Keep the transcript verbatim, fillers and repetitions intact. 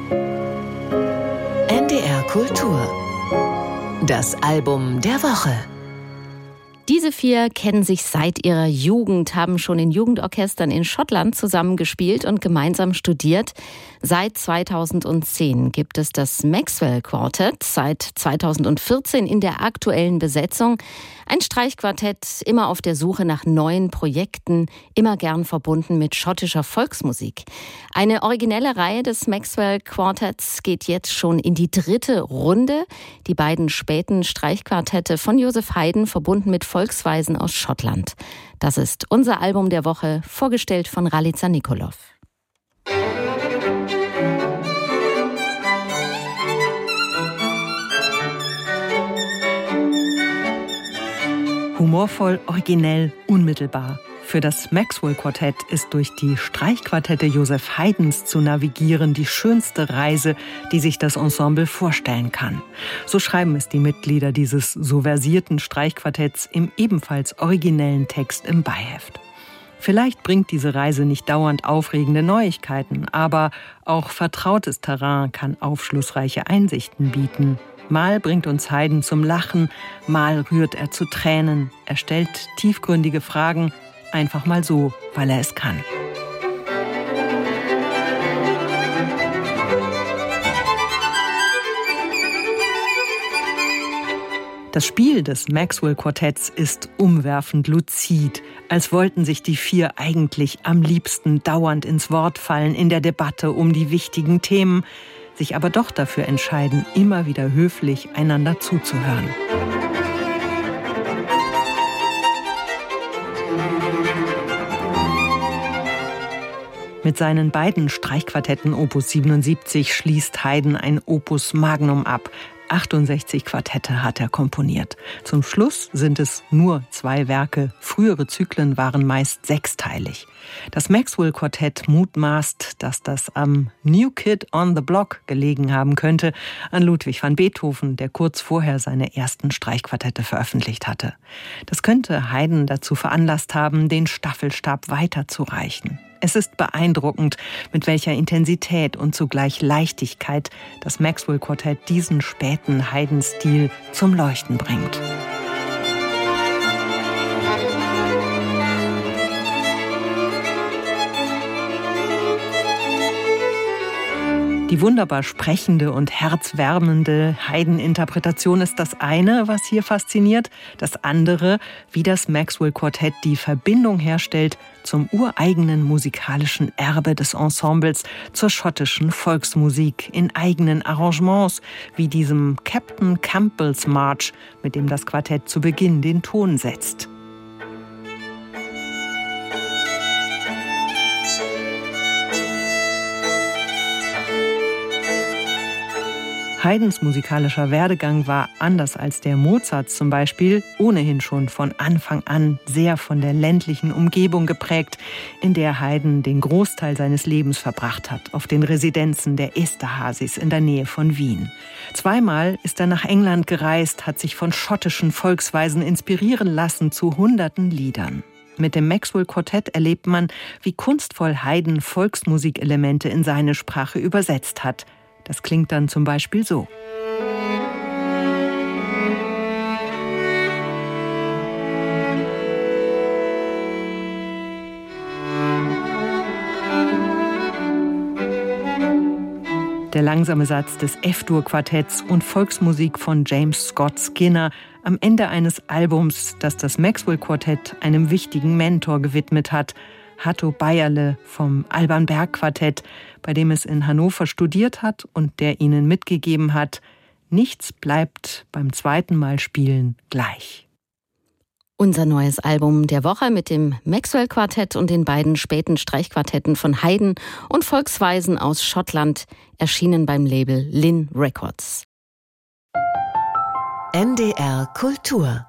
N D R Kultur. Das Album der Woche. Diese vier kennen sich seit ihrer Jugend, haben schon in Jugendorchestern in Schottland zusammengespielt und gemeinsam studiert. Seit zweitausendzehn gibt es das Maxwell Quartet, seit zweitausendvierzehn in der aktuellen Besetzung. Ein Streichquartett, immer auf der Suche nach neuen Projekten, immer gern verbunden mit schottischer Volksmusik. Eine originelle Reihe des Maxwell Quartetts geht jetzt schon in die dritte Runde. Die beiden späten Streichquartette von Joseph Haydn, verbunden mit Volksweisen aus Schottland. Das ist unser Album der Woche, vorgestellt von Ralica Nikolov. Humorvoll, originell, unmittelbar. Für das Maxwell-Quartett ist durch die Streichquartette Joseph Haydns zu navigieren die schönste Reise, die sich das Ensemble vorstellen kann. So schreiben es die Mitglieder dieses so versierten Streichquartetts im ebenfalls originellen Text im Beiheft. Vielleicht bringt diese Reise nicht dauernd aufregende Neuigkeiten, aber auch vertrautes Terrain kann aufschlussreiche Einsichten bieten. Mal bringt uns Haydn zum Lachen, mal rührt er zu Tränen. Er stellt tiefgründige Fragen, einfach mal so, weil er es kann. Das Spiel des Maxwell-Quartetts ist umwerfend luzid, als wollten sich die vier eigentlich am liebsten dauernd ins Wort fallen in der Debatte um die wichtigen Themen, sich aber doch dafür entscheiden, immer wieder höflich einander zuzuhören. Mit seinen beiden Streichquartetten Opus siebenundsiebzig schließt Haydn ein Opus Magnum ab. achtundsechzig Quartette hat er komponiert. Zum Schluss sind es nur zwei Werke. Frühere Zyklen waren meist sechsteilig. Das Maxwell-Quartett mutmaßt, dass das am New Kid on the Block gelegen haben könnte, an Ludwig van Beethoven, der kurz vorher seine ersten Streichquartette veröffentlicht hatte. Das könnte Haydn dazu veranlasst haben, den Staffelstab weiterzureichen. Es ist beeindruckend, mit welcher Intensität und zugleich Leichtigkeit das Maxwell-Quartett diesen späten Haydn-Stil zum Leuchten bringt. Die wunderbar sprechende und herzwärmende Haydn-Interpretation ist das eine, was hier fasziniert. Das andere, wie das Maxwell-Quartett die Verbindung herstellt zum ureigenen musikalischen Erbe des Ensembles, zur schottischen Volksmusik in eigenen Arrangements, wie diesem Captain Campbell's March, mit dem das Quartett zu Beginn den Ton setzt. Haydns musikalischer Werdegang war, anders als der Mozarts zum Beispiel, ohnehin schon von Anfang an sehr von der ländlichen Umgebung geprägt, in der Haydn den Großteil seines Lebens verbracht hat, auf den Residenzen der Esterházys in der Nähe von Wien. Zweimal ist er nach England gereist, hat sich von schottischen Volksweisen inspirieren lassen zu hunderten Liedern. Mit dem Maxwell-Quartett erlebt man, wie kunstvoll Haydn Volksmusikelemente in seine Sprache übersetzt hat. Das klingt dann zum Beispiel so. Der langsame Satz des F-Dur-Quartetts und Volksmusik von James Scott Skinner am Ende eines Albums, das das Maxwell-Quartett einem wichtigen Mentor gewidmet hat, Hatto Beierle vom Alban Berg Quartett, bei dem es in Hannover studiert hat und der ihnen mitgegeben hat, nichts bleibt beim zweiten Mal spielen gleich. Unser neues Album der Woche mit dem Maxwell-Quartett und den beiden späten Streichquartetten von Haydn und Volksweisen aus Schottland, erschienen beim Label Linn Records. N D R Kultur